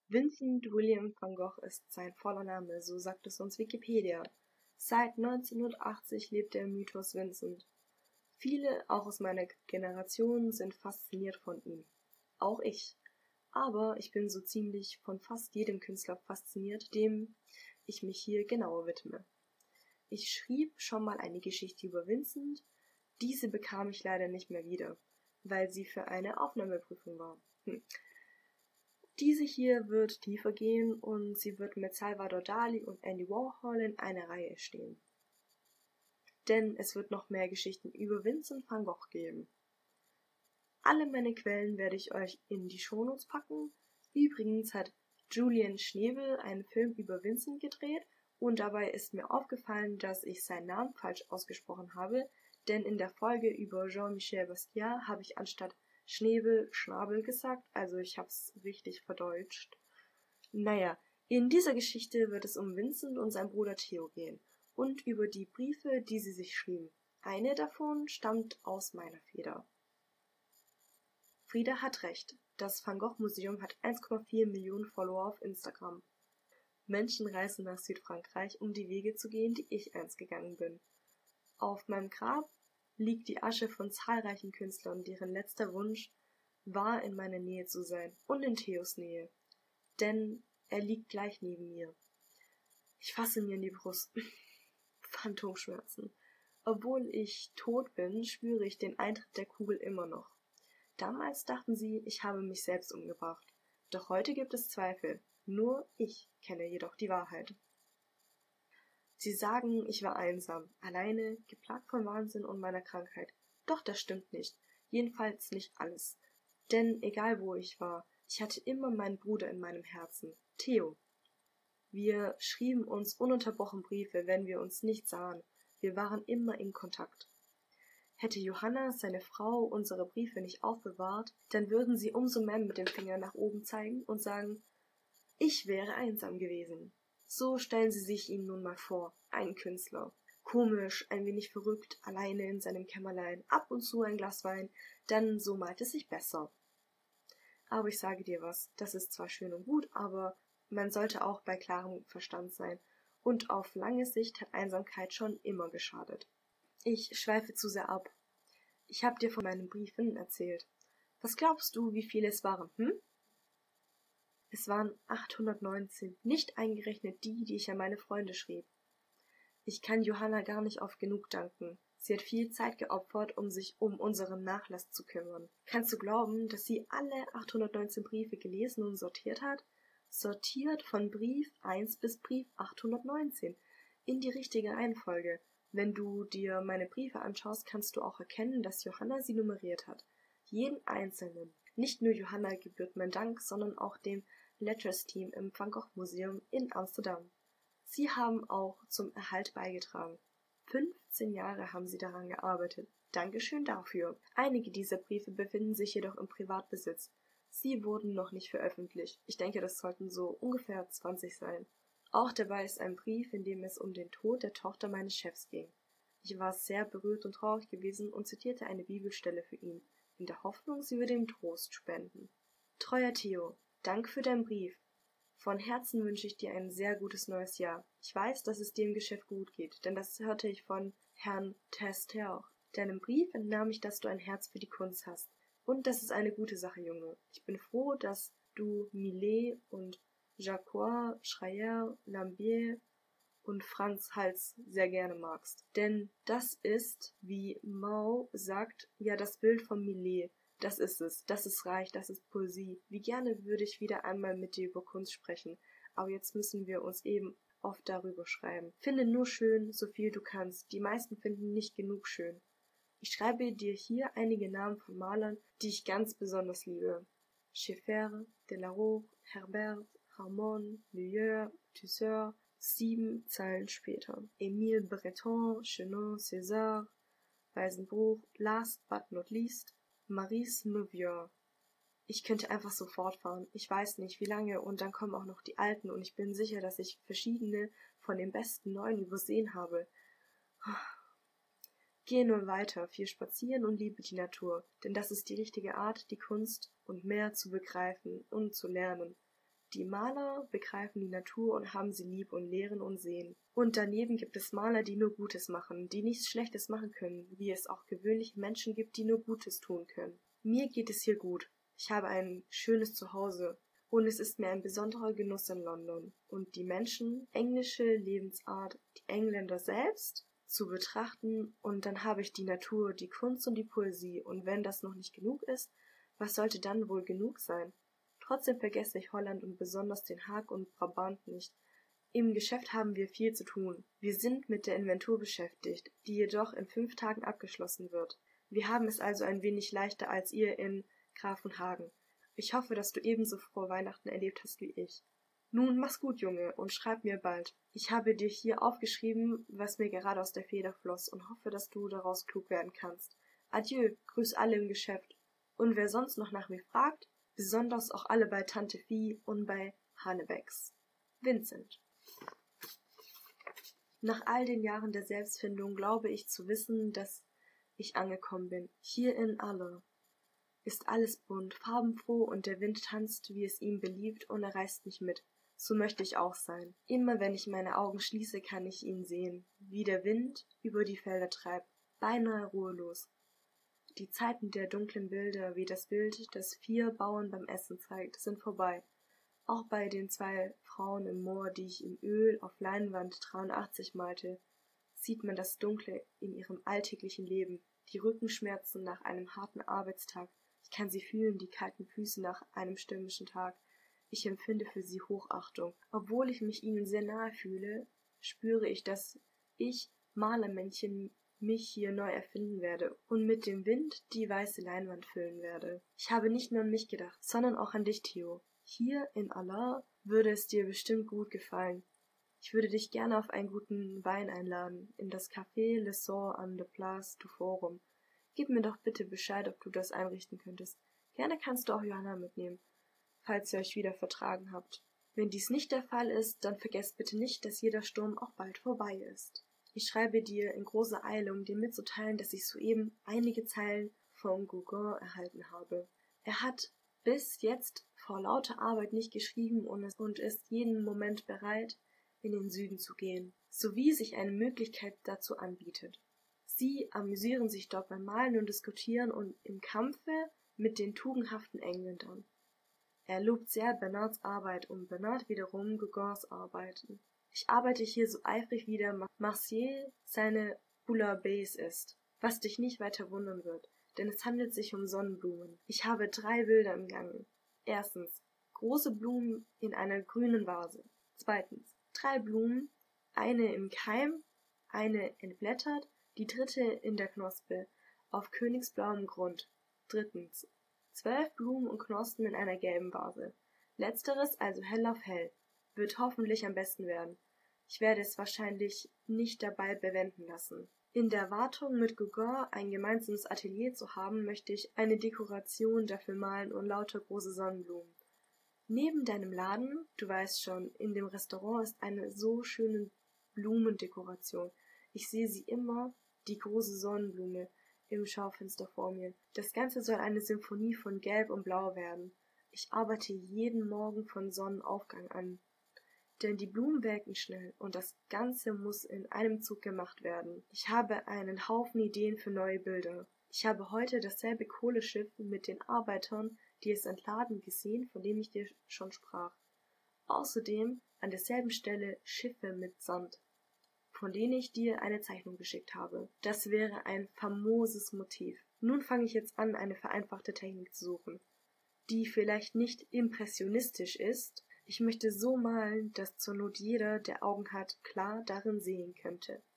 Vincent William van Gogh ist sein voller Name, so sagt es uns Wikipedia. Seit 1980 lebt der Mythos Vincent. Viele, auch aus meiner Generation, sind fasziniert von ihm. Auch ich. Aber ich bin so ziemlich von fast jedem Künstler fasziniert, dem ich mich hier genauer widme. Ich schrieb schon mal eine Geschichte über Vincent, diese bekam ich leider nicht mehr wieder, weil sie für eine Aufnahmeprüfung war. Diese hier wird tiefer gehen und sie wird mit Salvador Dali und Andy Warhol in einer Reihe stehen. Denn es wird noch mehr Geschichten über Vincent van Gogh geben. Alle meine Quellen werde ich euch in die Shownotes packen. Übrigens hat Julian Schnebel einen Film über Vincent gedreht und dabei ist mir aufgefallen, dass ich seinen Namen falsch ausgesprochen habe, denn in der Folge über Jean-Michel Basquiat habe ich anstatt Schnebel Schnabel gesagt, also ich hab's richtig verdeutscht. Naja, in dieser Geschichte wird es um Vincent und sein Bruder Theo gehen und über die Briefe, die sie sich schrieben. Eine davon stammt aus meiner Feder. Frieda hat recht, das Van Gogh Museum hat 1,4 Millionen Follower auf Instagram. Menschen reisen nach Südfrankreich, um die Wege zu gehen, die ich einst gegangen bin. Auf meinem Grab liegt die Asche von zahlreichen Künstlern, deren letzter Wunsch war, in meiner Nähe zu sein und in Theos Nähe. Denn er liegt gleich neben mir. Ich fasse mir in die Brust. Phantomschmerzen. Obwohl ich tot bin, spüre ich den Eintritt der Kugel immer noch. Damals dachten sie, ich habe mich selbst umgebracht. Doch heute gibt es Zweifel. Nur ich kenne jedoch die Wahrheit. Sie sagen, ich war einsam, alleine, geplagt von Wahnsinn und meiner Krankheit. Doch das stimmt nicht. Jedenfalls nicht alles. Denn egal wo ich war, ich hatte immer meinen Bruder in meinem Herzen, Theo. Wir schrieben uns ununterbrochen Briefe, wenn wir uns nicht sahen. Wir waren immer in Kontakt. Hätte Johanna, seine Frau, unsere Briefe nicht aufbewahrt, dann würden sie umso mehr mit dem Finger nach oben zeigen und sagen, ich wäre einsam gewesen. So stellen Sie sich ihn nun mal vor, ein Künstler. Komisch, ein wenig verrückt, alleine in seinem Kämmerlein, ab und zu ein Glas Wein, denn so malt es sich besser. Aber ich sage dir was, das ist zwar schön und gut, aber man sollte auch bei klarem Verstand sein, und auf lange Sicht hat Einsamkeit schon immer geschadet. Ich schweife zu sehr ab. Ich habe dir von meinen Briefen erzählt. Was glaubst du, wie viele es waren, Es waren 819, nicht eingerechnet die, die ich an meine Freunde schrieb. Ich kann Johanna gar nicht oft genug danken. Sie hat viel Zeit geopfert, um sich um unseren Nachlass zu kümmern. Kannst du glauben, dass sie alle 819 Briefe gelesen und sortiert hat? Sortiert von Brief 1 bis Brief 819, in die richtige Reihenfolge. Wenn du dir meine Briefe anschaust, kannst du auch erkennen, dass Johanna sie nummeriert hat. Jeden einzelnen. Nicht nur Johanna gebührt mein Dank, sondern auch dem Letters-Team im Van Gogh Museum in Amsterdam. Sie haben auch zum Erhalt beigetragen. 15 Jahre haben sie daran gearbeitet. Dankeschön dafür. Einige dieser Briefe befinden sich jedoch im Privatbesitz. Sie wurden noch nicht veröffentlicht. Ich denke, das sollten so ungefähr 20 sein. Auch dabei ist ein Brief, in dem es um den Tod der Tochter meines Chefs ging. Ich war sehr berührt und traurig gewesen und zitierte eine Bibelstelle für ihn, in der Hoffnung, sie würde ihm Trost spenden. Treuer Theo, Dank für deinen Brief. Von Herzen wünsche ich dir ein sehr gutes neues Jahr. Ich weiß, dass es dir im Geschäft gut geht, denn das hörte ich von Herrn Tester. Deinem Brief entnahm ich, dass du ein Herz für die Kunst hast. Und das ist eine gute Sache, Junge. Ich bin froh, dass du Millet und Jacques Schreier, Lambier und Franz Hals sehr gerne magst. Denn das ist, wie Mao sagt, ja das Bild von Millet. Das ist es, das ist reich, das ist Poesie. Wie gerne würde ich wieder einmal mit dir über Kunst sprechen, aber jetzt müssen wir uns eben oft darüber schreiben. Finde nur schön, so viel du kannst. Die meisten finden nicht genug schön. Ich schreibe dir hier einige Namen von Malern, die ich ganz besonders liebe. Scheffer, Delaroche, Herbert, Ramon, Luyeur, Tisseur. 7 Zeilen später. Émile Breton, Chenon, César, Weisenbruch, last but not least, Maurice Nouvier. Ich könnte einfach so fortfahren. Ich weiß nicht, wie lange, und dann kommen auch noch die alten, und ich bin sicher, dass ich verschiedene von den besten neuen übersehen habe. Gehe nur weiter, viel spazieren und liebe die Natur, denn das ist die richtige Art, die Kunst und mehr zu begreifen und zu lernen. Die Maler begreifen die Natur und haben sie lieb und lehren und sehen. Und daneben gibt es Maler, die nur Gutes machen, die nichts Schlechtes machen können, wie es auch gewöhnliche Menschen gibt, die nur Gutes tun können. Mir geht es hier gut. Ich habe ein schönes Zuhause. Und es ist mir ein besonderer Genuss in London. Und die Menschen, englische Lebensart, die Engländer selbst zu betrachten. Und dann habe ich die Natur, die Kunst und die Poesie. Und wenn das noch nicht genug ist, was sollte dann wohl genug sein? Trotzdem vergesse ich Holland und besonders den Haag und Brabant nicht. Im Geschäft haben wir viel zu tun. Wir sind mit der Inventur beschäftigt, die jedoch in 5 Tagen abgeschlossen wird. Wir haben es also ein wenig leichter als ihr in Grafenhagen. Ich hoffe, dass du ebenso frohe Weihnachten erlebt hast wie ich. Nun, mach's gut, Junge, und schreib mir bald. Ich habe dir hier aufgeschrieben, was mir gerade aus der Feder floss, und hoffe, dass du daraus klug werden kannst. Adieu, grüß alle im Geschäft. Und wer sonst noch nach mir fragt, besonders auch alle bei Tante Vie und bei Hanebecks. Vincent. Nach all den Jahren der Selbstfindung glaube ich zu wissen, dass ich angekommen bin. Hier in Aller ist alles bunt, farbenfroh und der Wind tanzt, wie es ihm beliebt, und er reißt mich mit. So möchte ich auch sein. Immer wenn ich meine Augen schließe, kann ich ihn sehen, wie der Wind über die Felder treibt, beinahe ruhelos. Die Zeiten der dunklen Bilder, wie das Bild, das 4 Bauern beim Essen zeigt, sind vorbei. Auch bei den 2 Frauen im Moor, die ich im Öl auf Leinwand 83 malte, sieht man das Dunkle in ihrem alltäglichen Leben, die Rückenschmerzen nach einem harten Arbeitstag. Ich kann sie fühlen, die kalten Füße nach einem stürmischen Tag. Ich empfinde für sie Hochachtung. Obwohl ich mich ihnen sehr nahe fühle, spüre ich, dass ich, Malermännchen, mich hier neu erfinden werde und mit dem Wind die weiße Leinwand füllen werde. Ich habe nicht nur an mich gedacht, sondern auch an dich, Theo. Hier in Allah würde es dir bestimmt gut gefallen. Ich würde dich gerne auf einen guten Wein einladen, in das Café Le Sort an der Place du Forum. Gib mir doch bitte Bescheid, ob du das einrichten könntest. Gerne kannst du auch Johanna mitnehmen, falls ihr euch wieder vertragen habt. Wenn dies nicht der Fall ist, dann vergesst bitte nicht, dass jeder Sturm auch bald vorbei ist. Ich schreibe dir in großer Eile, um dir mitzuteilen, dass ich soeben einige Zeilen von Gauguin erhalten habe. Er hat bis jetzt vor lauter Arbeit nicht geschrieben und ist jeden Moment bereit, in den Süden zu gehen, sowie sich eine Möglichkeit dazu anbietet. Sie amüsieren sich dort beim Malen und Diskutieren und im Kampfe mit den tugendhaften Engländern. Er lobt sehr Bernards Arbeit und Bernard wiederum Gauguins Arbeiten. Ich arbeite hier so eifrig wie der Marcier seine Bouillabaisse ist, was dich nicht weiter wundern wird, denn es handelt sich um Sonnenblumen. Ich habe 3 Bilder im Gange. Erstens, große Blumen in einer grünen Vase. Zweitens, 3 Blumen, eine im Keim, eine entblättert, die 3. in der Knospe, auf königsblauem Grund. Drittens, 12 Blumen und Knospen in einer gelben Vase. Letzteres, also hell auf hell, wird hoffentlich am besten werden. Ich werde es wahrscheinlich nicht dabei bewenden lassen. In der Erwartung, mit Gauguin ein gemeinsames Atelier zu haben, möchte ich eine Dekoration dafür malen und lauter große Sonnenblumen. Neben deinem Laden, du weißt schon, in dem Restaurant ist eine so schöne Blumendekoration. Ich sehe sie immer, die große Sonnenblume, im Schaufenster vor mir. Das Ganze soll eine Symphonie von Gelb und Blau werden. Ich arbeite jeden Morgen von Sonnenaufgang an. Denn die Blumen welken schnell und das Ganze muss in einem Zug gemacht werden. Ich habe einen Haufen Ideen für neue Bilder. Ich habe heute dasselbe Kohleschiff mit den Arbeitern, die es entladen, gesehen, von dem ich dir schon sprach. Außerdem an derselben Stelle Schiffe mit Sand, von denen ich dir eine Zeichnung geschickt habe. Das wäre ein famoses Motiv. Nun fange ich jetzt an, eine vereinfachte Technik zu suchen, die vielleicht nicht impressionistisch ist. Ich möchte so malen, dass zur Not jeder, der Augen hat, klar darin sehen könnte.